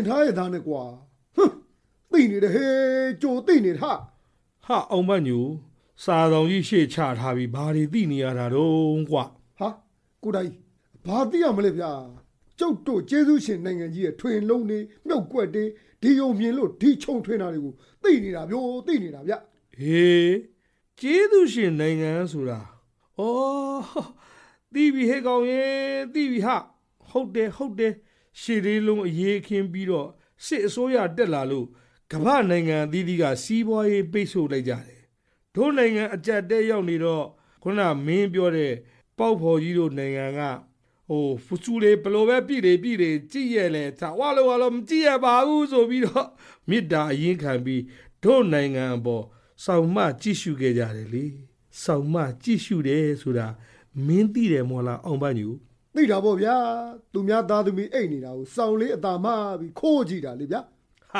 တင်ထားရသားနဲ့ကွာသိနေတယ်ဟဲ့ကြိုသိနေဟာအောင်မညူစာဆောင်ကြီးရှေ့ချထားပြီးဘာတွေသိနေရတာတော့ကွာဟာကိုတိုင်ဘာသိရမလဲဗျာကျုပ်တို့ကျေးဇူးရှင်နိုင်ငံကြီးရဲ့ထွင်လုံးနေမြုပ်ကွက်တေးဒီယုံမြင်လို့ဒီခြုံထွင်တာတွေကိုသိနေတာဗျသိနေတာဗျဟေးကျေးဇူးရှင်နိုင်ငံဆိုတာဩသိပြီဟဲ့ကောင်ရဲ့သိပြီဟာဟုတ်တယ်ရှေ့လေးလုံးအရေးခင်းပြီးတော့စစ်အစိုးရတက်လာလို့ကမ္ဘာနိုင်ငံအသီးသီးကစီးပွားရေးပိတ်ဆို့လိုက်ကြတယ်တို့နိုင်ငံအကြက်တဲရောက်နေတော့ခုနမင်းပြောတဲ့ပေါက်ဖော်ကြီးတို့နိုင်ငံကဖူဆူလေးဘလိုပဲပြည်လေကြည့်ရလဲသာဝါလို့မကြည့်ရပါဘူးဆိုပြီးတော့မေတ္တာအရင်ခံပြီးတို့နိုင်ငံအပေါ်စောင့်မှကြည့်ရှုခဲ့ကြတယ်လေစောင့်မှကြည့်ရှုတယ်ဆိုတာမင်းသိတယ်မော်လားအောင်ပန်းညူသိတာပေါ့ဗျာသူများသားသမီးအိတ်နေတာကိုစောင့်လေးအသာမှပြီးခိုးကြည့်တာလေဗျာ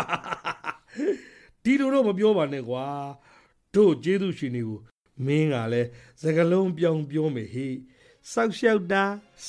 ဒီလိုတော့မပြောပါနဲ့ကွာတို့ကျေးဇူးရှင်တွေကိုမင်းကလည်းစကလုံးပြောင်းပြောမယ်ဟိစောက်ရှောက်တာ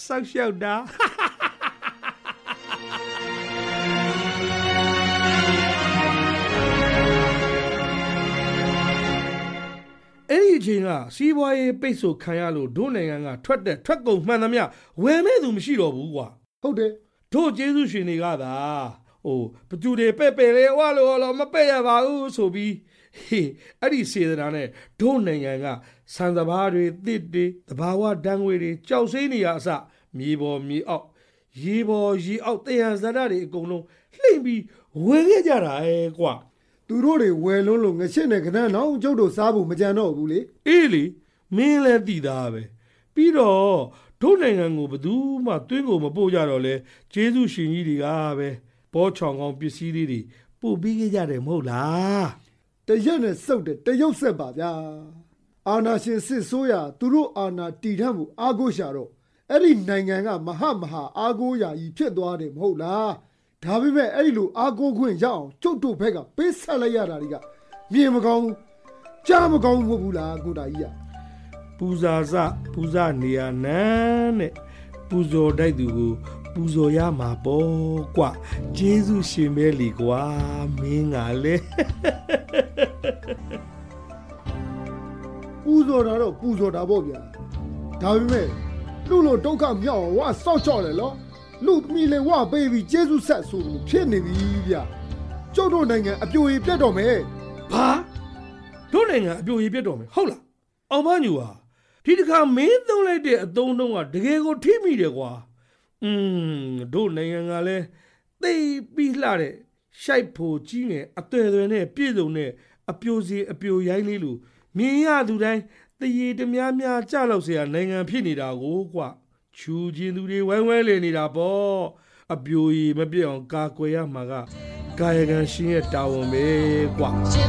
အဲ့ဒီအချိန်ကစီးပွားရေးပိတ်ဆို့ခံရလို့ဒုနိုင်ငံကထွက်ကုန်မှန်သမျှဝယ်မဲ့သူမရှိတော့ဘူးကွာဟုတ်တယ်တို့ကျေးဇူးရှင်တွေကသာဘသူတွေပဲ့လေဝါလို့မပဲ့ရပါဘူးဆိုပြီးအဲ့ဒီစေတနာနဲ့ဒုနိုင်ငံကစံစဘာတွေတစ်တွေသဘာဝဓာတ်ငွေတွေကြောက်စိမ့်နေရအစမြေပေါ်မြေအောက်ရေပေါ်ရေအောက်တယံဇာတ်တွေအကုန်လုံးလှိမ့်ပြီးဝယ်ခဲ့ကြတာကွာသူတို့တွေဝယ်လို့ငရှစ်နဲ့ကနန်းတော့ကျုပ်တို့စားဖို့မကြံတော့ဘူးလေအေးလေမင်းလည်းသိသားပဲပြီးတော့ဒုနိုင်ငံကိုဘယ်သူမှတွင်းကိုမပို့ကြတော့လဲကျေးဇူးရှင်ကြီးတွေကပဲဘောချောင်ကောင်းပစ္စည်းလေးတွေပို့ပြီးခဲ့ကြတယ်မဟုတ်လားတရက်နဲ့စုပ်တယ်တရုပ်ဆက်ပါဗျာအာနာရှင်စစ်ဆိုးရသူတို့အာနာတီထမ်းမှုအားကိုးရှာတော့အဲ့ဒီနိုင်ငံကမဟာအားကိုးရာကြီးဖြစ်သွားတယ်မဟုတ်လားဒါပေမဲ့အဲ့ဒီလိုအားကိုးခွင့်ရအောင်ကျုပ်တို့ဘက်ကပေးဆက်လိုက်ရတာတွေကမြင်မကောင်းကြားမကောင်းမဟုတ်ဘူးလားကိုတာကြီးကပူဇာနေရနန်းနဲ့ပူဇော်တိုက်သူကိုပူဇော်ရမှာပေါ့ကွာဂျေဇုရှင်ပဲလီကွာမင်းကလေပူဇော်တာတော့ပူဇော်တာပေါ့ဗျာဒါပေမဲ့လူလိုဒုက္ခမြောက်ဝါစောက်ချော့လေလို့လူသမီးလေးဝပေးပြီးဂျေဇုဆက်ဆိုလို့ဖြစ်နေပြီဗျာကျုပ်တို့နိုင်ငံအပြိုကြီးပြတ်တော့မယ်ဘာတို့နိုင်ငံအပြိုကြီးပြတ်တော့မယ်ဟုတ်လားအောင်မညူဟာဒီတစ်ခါမင်းသုံးလိုက်တဲ့အသုံးတုံးကတကယ်ကိုထိမိတယ်ကွာတို့နိုင်ငံကလည်းသိပြီးလှတဲ့ရှိုက်ဖို့ကြီးငယ်အသွယ်သွယ်နဲ့ပြည့်စုံတဲ့အပြိုစီအပြိုရိုင်းလေးလိုမြင်ရသူတိုင်းတရေတများကြလောက်เสียနိုင်ငံဖြစ်နေတာကိုကွာချူချင်းသူတွေဝိုင်းလေနေတာပေါ့အပြိုကြီးမပြည့်အောင်ကာကွယ်ရမှာကကာယကံရှင်ရဲ့တာဝန်ပဲကွာ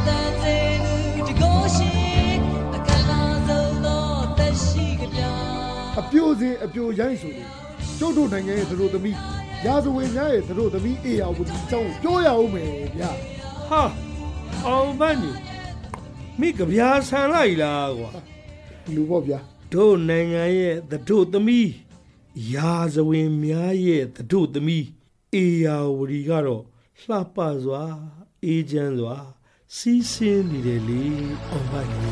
အပြိုစင်အပြိုရိုင်းဆိုရင်ကျုပ်တို့နိုင်ငံရဲ့သတို့သမီးရာဇဝင်များရဲ့သတို့သမီးအေယာဝတီအကြောင်းပြောရအောင်မယ်ဗျာဟာအောင်မညူမိကဗျာဆန်လိုက်လားကွာလူပေါ့ဗျာတို့နိုင်ငံရဲ့သတို့သမီးရာဇဝင်များရဲ့သတို့သမီးအေယာဝတီကတော့လှပစွာအေးချမ်းစွာစီးဆင်းနေတယ်လေအောင်မညူ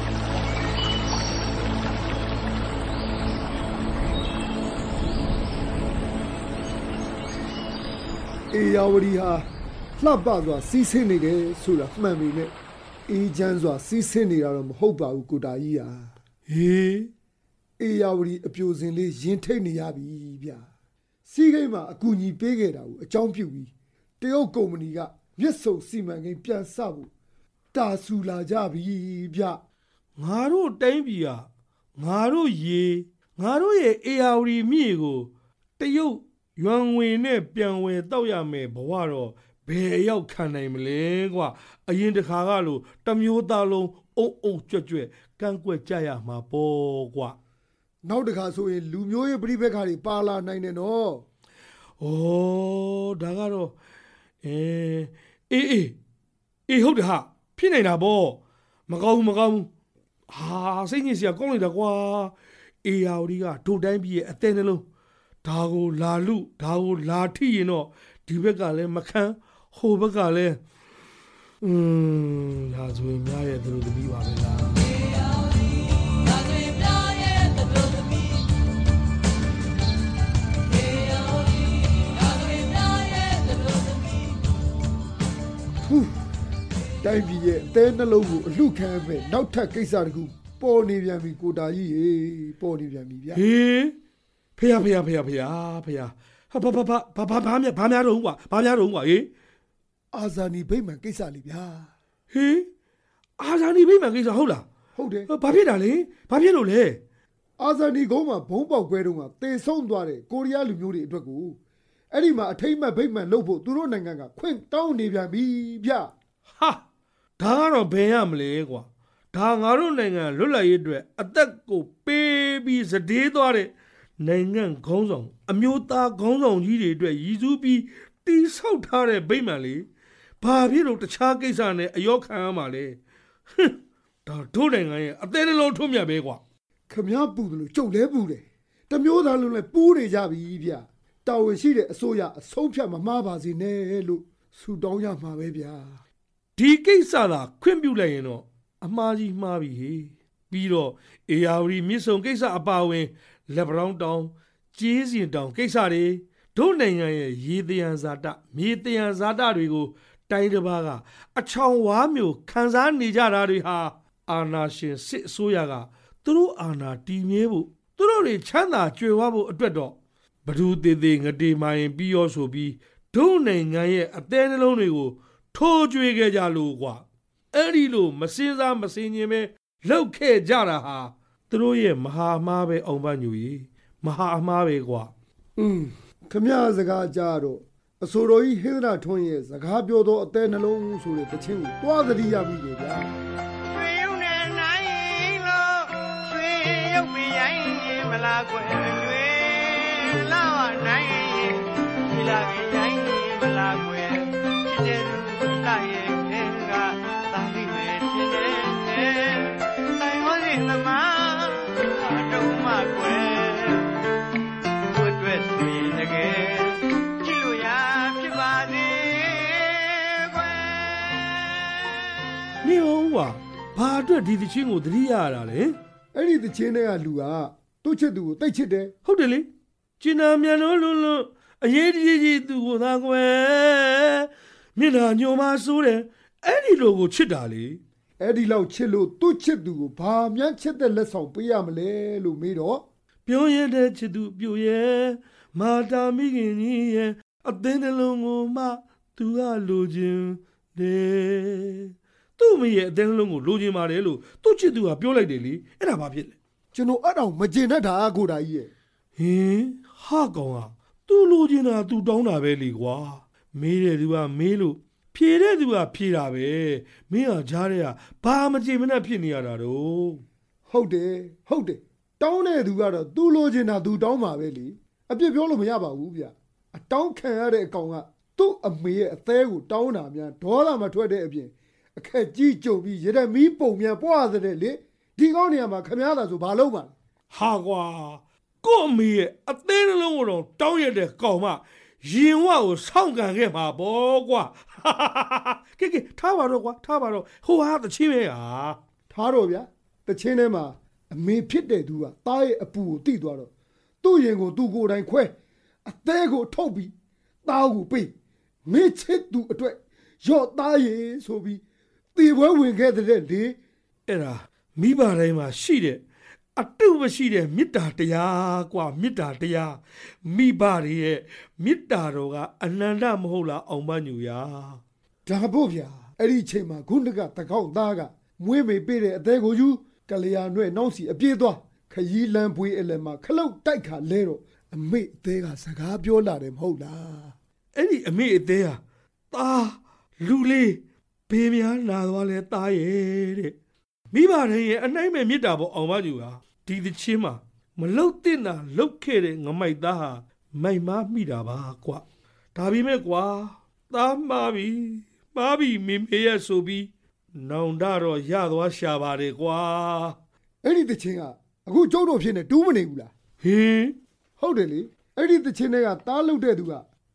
အေယာဝတီဟာလှပစွာစီးဆင်းနေတယ်ဆိုတာမှန်ပြီနဲ့အေးချမ်းစွာစီးဆင်းနေတာတော့မဟုတ်ပါဘူးကိုတာကြီးဟာဟေးအေယာဝတီအပြိုစင်လေးရင်ထိတ်နေရပြီဗျာစီးကိန်းမှာအကူအညီပေးခဲ့တာကိုအကြောင်းပြုပြီးတရုတ်ကုမ္ပဏီကမြစ်ဆုံစီမံကိန်းပြန်ဆဖို့တာဆူလာကြပြီဗျာငါတို့တိုင်းပြည်ကငါတို့ရဲ့အေယာဝတီမြေကိုတရုတ်ရွမ်ငွေနဲ့ပြန်ဝယ်တောက်ရမယ်ဘဝတော့ဘယ်ရောက်ခံနိုင်မလဲကွာအရင်တခါကလို့တမျိုးသားလုံးအုံကြွကန့်ကွက်ကြရမှာပေါ့ကွာနောက်တခါဆိုရင်လူမျိုးရေးပြိပက္ခတွေပါလာနိုင်တယ်နော်ဒါကတော့အေးဟုတ်တယ်ဟာဖြစ်နေတာပေါ့မကောင်းဘူးစိတ်ညစ်စရာကောင်းလိုက်တာကွာအေယာဝတီကဒိုတိုင်းပြည်ရဲ့အသေးနှလုံးဒါကိုလာထိရင်တော့ဒီဘက်ကလည်းမခံဟိုဘက်ကလည်းဒါဆိုရင်များရဲ့သူတို့သမီးပါပဲလားတိုင်းပြည်ရဲ့အသေးနှလုံးကိုအလှခံမဲ့နောက်ထပ်ကိစ္စတခုပေါ်နေပြန်ပြီကိုတာကြီးရေပေါ်နေပြန်ပြီဗျာဟေးဖေဟာဘာများတော့ကွာဟေးအာဇာနည်ဗိမာန်ကိစ္စလေးဗျာဟေးအာဇာနည်ဗိမာန်ကိစ္စဟုတ်လားဟုတ်တယ်ဘာဖြစ်တာလဲဘာဖြစ်လို့လဲအာဇာနည်ကုန်းမှာဘုံပေါက်ကွဲတုန်းကတေဆုံးသွားတဲ့ကိုရီးယားလူမျိုးတွေအတွက်ကိုအဲ့ဒီမှာအထိမ့်မဲ့ဗိမာန်လုပ်ဖို့သူတို့နိုင်ငံကခွင့်တောင်းနေပြန်ပြီဗျာဟာဒါကတော့ဘယ်ရမလဲကွာဒါငါတို့နိုင်ငံလွတ်လပ်ရေးအတွက်အသက်ကိုပေးပြီးစတေးသွားတဲ့နိုင်ငံခေါင်းဆောင်အမျိုးသားခေါင်းဆောင်ကြီးတွေအတွက်ရည်စူးပြီးတိဆောက်ထားတဲ့ဗိမာန်လေးဘာဖြစ်လို့တခြားကိစ္စနဲ့အယောခံရမှာလဲဒါတို့နိုင်ငံရဲ့အသေးနှလုံးထွတ်မြတ်ပဲကွာခမည်းပူတယ်လို့ကြုတ်လဲပူတယ်တမျိုးသားလုံးလဲပူးနေကြပြီဗျာတာဝန်ရှိတဲ့အစိုးရအဆုံးဖြတ်မမှားပါစေနဲ့လို့ဆုတောင်းရမှာပဲဗျာဒီကိစ္စသာခွင့်ပြုလိုက်ရင်တော့အမှားကြီးမှားပြီဟေးပြီးတော့အေယာဝတီမြစ်ဆုံကိစ္စအပါအဝင်လက်ပံတောင်ကျေးစင်တောင်ကိစ္စတွေတို့နိုင်ငံရဲ့ရေသယံဇာတမြေသယံဇာတတွေကိုတိုင်းတစ်ပါးကအချောင်ဝါမျိုးခံစားနေကြတာတွေဟာအာဏာရှင်စစ်အစိုးရကသူတို့အာဏာတည်မြဲဖို့သူတို့တွေချမ်းသာကြွယ်ဝဖို့အတွက်တော့ဘဒူသေးသေးငတေမိုင်ပြီးရောဆိုပြီးတို့နိုင်ငံရဲ့အသေးနှလုံးတွေကိုထိုးကြွေးခဲ့ကြလို့ကွာအဲ့ဒီလိုမစင်းစားမစင်ញင်ပဲလောက်ခဲ့ကြတာဟာသူတို့ရဲ့မဟာအမှားပဲအောင်ပန်းညူကြီးမဟာအမှားပဲကွာခမည်းစကားကြတော့အစိုးရကြီးဟင်္ဒရာထွန်းရဲ့စကားပြောတော့အသေးနှလုံးဆိုတဲ့တခြင်းကိုတွားသတိရပြီလေဗျာရွှေရုံနဲ့နိုင်လို့ရွှေရုပ်ပြရိုင်းမလားကွယ်ရွှေလာနိုင်ဒီလာပြရိုင်းမလားကွယ်ချစ်တဲ့သူလာရဲ့ကသာလိပဲဖြစ်တယ်တိုင်ဟောရင်သမားတုံးမကွယ်အတွက်ဆိုရင်တကယ်ကြည့်လို့ရဖြစ်ပါစေကွယ်နေအောင်ကွာဘာအတွက်ဒီသချင်းကိုသတိရရတာလဲအဲ့ဒီသချင်းတွေကလူကသူ့ချစ်သူကိုတိတ်ချစ်တယ်ဟုတ်တယ်လေကျင်နာမြန်လုံးအရေးကြီးသူကိုသာကွယ်မျက်နှာညိုမှဆိုးတယ်အဲ့ဒီလိုကိုချစ်တာလေအဲ့ဒီလောက်ချစ်လို့သူ့ချစ်သူကိုဘာမှန်းချစ်တဲ့လက်ဆောင်ပေးရမလဲလို့မေးတော့ပြောရတဲ့ချစ်သူပြိုရဲ့မာတာမိခင်ကြီးရဲ့အသင်းနှလုံးကိုမှသူကလိုချင်တယ်သူ့မိရဲ့အသင်းနှလုံးကိုလိုချင်ပါတယ်လို့သူ့ချစ်သူကပြောလိုက်တယ်လေအဲ့ဒါဘာဖြစ်လဲကျွန်တော်အဲ့တောင်မကျင်တတ်တာကိုတာကြီးရဲ့ဟင်ဟာကောင်ကသူလိုချင်တာသူတောင်းတာပဲလေကွာမေးတဲ့သူကမေးလို့ဖြေတဲ့သူကဖြေတာပဲမင်းဟာကြားတဲ့ကဘာမကြင်မနဲ့ဖြစ်နေရတာတော့ဟုတ်တယ်တောင်းတဲ့သူကတော့သူလိုချင်တာသူတောင်းမှာပဲလေအပြစ်ပြောလို့မရပါဘူးဗျအတောင်းခံရတဲ့အကောင်ကသူ့အမေရဲ့အသေးကိုတောင်းတာများဒေါသမထွက်တဲ့အပြင်အခက်ကြီးကြုံပြီးရတဲ့မီးပုံမြန်ပွားတဲ့လေဒီကောင်းနေရာမှာခမားတာဆိုဘာလုပ်မှာဟာကွာကို့အမေရဲ့အသေးနှလုံးကိုတော့တောင်းရတဲ့ကောင်မရင်ဝကိုစောင့်ကန်ခဲ့မှာပေါ့ကွာကဲထားပါတော့ကွာထားပါတော့ဟိုဟာတချင်းပဲဟာထားတော့ဗျာတချင်းထဲမှာအမေဖြစ်တဲ့သူကတားရဲ့အပူကိုတိသွားတော့သူ့ရင်ကိုသူ့ကိုယ်တိုင်ခွဲအသေးကိုထုတ်ပြီးသားကိုပေးမေချစ်သူအတွက်ရော့သားရေဆိုပြီးတေပွဲဝင်ခဲ့တဲ့လေအဲ့ဒါမိဘတိုင်းမှာရှိတဲ့အတုမရှိတဲ့မေတ္တာတရားကွာမေတ္တာတရားမိဘတွေရဲ့မေတ္တာတော်ကအနန္တမဟုတ်လားအောင်မညူရာဒါဖို့ဗျာအဲ့ဒီချိန်မှာဂုဏကတကောက်သားကမွေးမေပေးတဲ့အသေးကိုယူကလျာနှဲ့နှောင်းစီအပြေးသွားခရီးလမ်းပွေးအလယ်မှာခလုတ်တိုက်ခါလဲတော့အမေအသေးကစကားပြောလာတယ်မဟုတ်လားအဲ့ဒီအမေအသေးဟာသားလူလေးဘေးများလာသွားလဲသားရဲ့တဲ့မိဘတိုင်းရဲ့အနိုင်မဲ့မေတ္တာပေါ်အောင်မညူဟာဒီသချင်းမှာမလုတ်တင်တာလုတ်ခဲ့တဲ့ငမိုက်သားဟာမိုက်မားမိတာပါကွာဒါပေမဲ့ကွာသားမားပြီမင်းမေရဲ့ဆိုပြီးနောင်တော့ရသွားရှာပါတယ်ကွာအဲ့ဒီသချင်းကအခုကျုပ်တို့ဖြစ်နေတူးမနေဘူးလားဟင်းဟုတ်တယ်လေအဲ့ဒီသချင်းတွေကတားလုတ်တဲ့သူက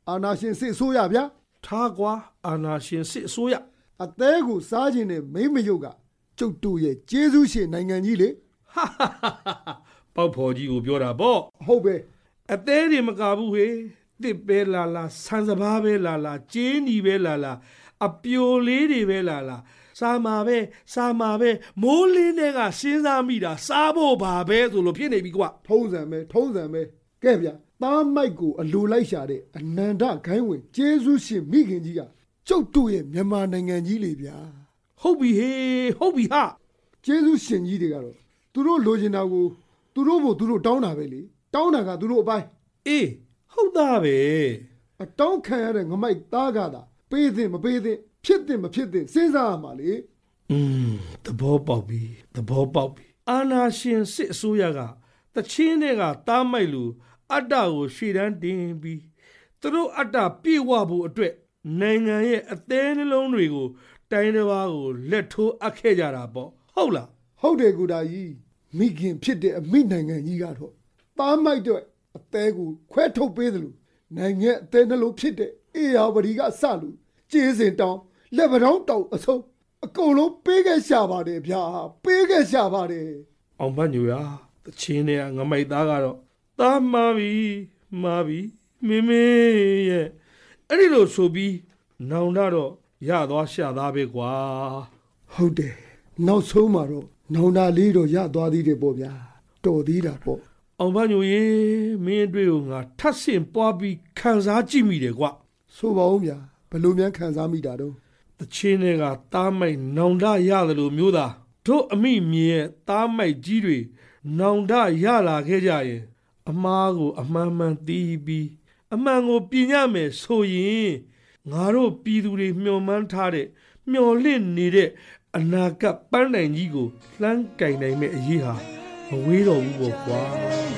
အာနာရှင်စစ်ဆိုးရဗျာထားကွာအာနာရှင်စစ်အစိုးရအသေးကိုစားခြင်းနဲ့မိမယုတ်ကကျုပ်တို့ရဲ့ကျေးဇူးရှင်နိုင်ငံကြီးလေဟာဟာဟာပေါက်ဖော်ကြီးကိုပြောတာပေါ့ဟုတ်ပဲအသေးတွေမကဘူးဟေတစ်ပဲလာလာဆန်စပါးပဲလာလာကျေးနီပဲလာလာအပြိုလေးတွေပဲလာလာစားမှာပဲမိုးလင်းတဲ့ကစဉ်းစားမိတာစားဖို့ပါပဲဆိုလို့ဖြစ်နေပြီကွာထုံးစံပဲကဲဗျာသားမိုက်ကိုအလိုလိုက်ရှာတဲ့အနန္တခိုင်းဝင်ကျေးဇူးရှင်မိခင်ကြီးကကျုပ်တို့ရဲ့မြန်မာနိုင်ငံကြီးလေဗျာဟုတ်ပြီဟေဟုတ်ပြီဟာကျေးဇူးရှင်ကြီးတွေကတော့သူတို့လိုချင်တာကိုသူတို့မို့သူတို့တောင်းတာပဲလေတောင်းတာကသူတို့အပိုင်းအေးဟုတ်သားပဲအတောင်းခံရတဲ့ငမိုက်သားကသာပေးသင့်မပေးသင့်ဖြစ်သင့်မဖြစ်သင့်စဉ်းစားရမှာလေသဘောပေါက်ပြီအာနာရှင်စစ်အစိုးရကတချင်းတွေကတားမိုက်လူအတ္တကိုရှေ့တန်းတင်ပြီးသူတို့အတ္တပြေဝဖို့အတွက်နိုင်ငံရဲ့အသေးနှလုံးတွေကိုတိုင်းတစ်ပါးကိုလက်ထိုးအပ်ခဲ့ကြတာပေါ့ဟုတ်လားဟုတ်တယ်ကူတာကြီးမိခင်ဖြစ်တဲ့အမိနိုင်ငံကြီးကတော့သားမိုက်တော့အသေးကိုခွဲထုတ်ပေးသလိုနိုင်ငံအသေးနှလုံးဖြစ်တဲ့အေယာဝတီကစလို့ကျေးစင်တောင်းလက်ပတောင်းတောင်အဆုံးအကုန်လုံးပေးခဲ့ရှာပါတယ်ဗျာပေးခဲ့ရှာပါတယ်အောင်ဖတ်ညူရတချင်းတွေကငမိုက်သားကတော့တားမာပြီမမေရဲ့အဲ့ဒီလိုဆိုပြီးနောင်တော့ရသွားရှာသားပဲကွာဟုတ်တယ်နောက်ဆုံးမှာတော့နောင်တာလေးတော့ရသွားသေးတယ်ပေါ့ဗျာတော်သေးတာပေါ့အောင်ဖတ်ညူရေမင်းအတွေ့ကိုငါထပ်ဆင့်ပွားပြီးခံစားကြည့်မိတယ်ကွာဆိုပါဦးဗျာဘယ်လိုများခံစားမိတာတော့တချင်းတွေကတားမိုက်နောင်တရတယ်လို့မျိုးသားတို့အမိမြေရဲ့တားမိုက်ကြီးတွေနောင်တရလာခဲ့ကြရင်အမားကိုအမှန်မှန်သိပြီးအမှန်ကိုပြင်ရမယ်ဆိုရင်ငါတို့ပြည်သူတွေမျှော်မှန်းထားတဲ့မျှော်လင့်နေတဲ့အနာဂတ်ပန်းတိုင်ကြီးကိုလှမ်းကင်နိုင်မဲ့အရေးဟာမဝေးတော့ဘူးပေါ့ကွာ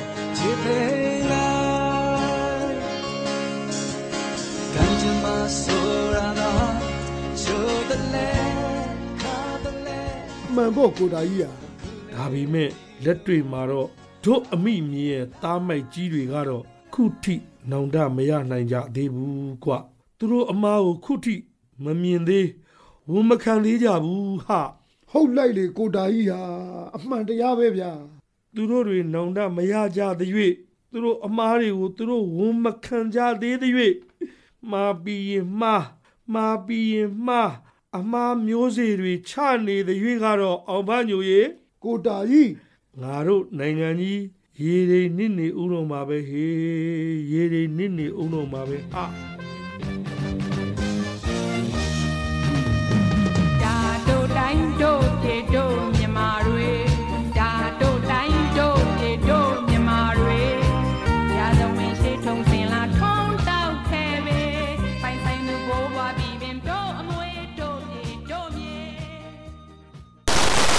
မှန်ပေါ့ကိုတာကြီးอ่ะဒါပေမဲ့လက်တွေ့မှာတော့တို့အမိမြေရဲ့တားမိုက်ကြီးတွေကတော့ခုထိနောင်တမရနိုင်ကြသေးဘူးကွသူတို့အမားကိုခုထိမမြင်သေးဝန်မခံသေးကြဘူးဟာဟုတ်လိုက်လေကိုတာကြီးဟာအမှန်တရားပဲဗျာသူတို့တွေနောင်တမရကြသေး၍သူတို့အမားတွေကိုသူတို့ဝန်မခံကြသေးသေး၍မာပြီးရင်မာအမားမျိုးစေ့တွေချနေသည်၍ကတော့အောင်ဖညိုရေကိုတာကြီးငါတို့နိုင်ငံကြီးရေတွေနစ်နေဦးတော့မှာပဲဟေးရေတွေနစ်နေဦးတော့မှာပဲဟာ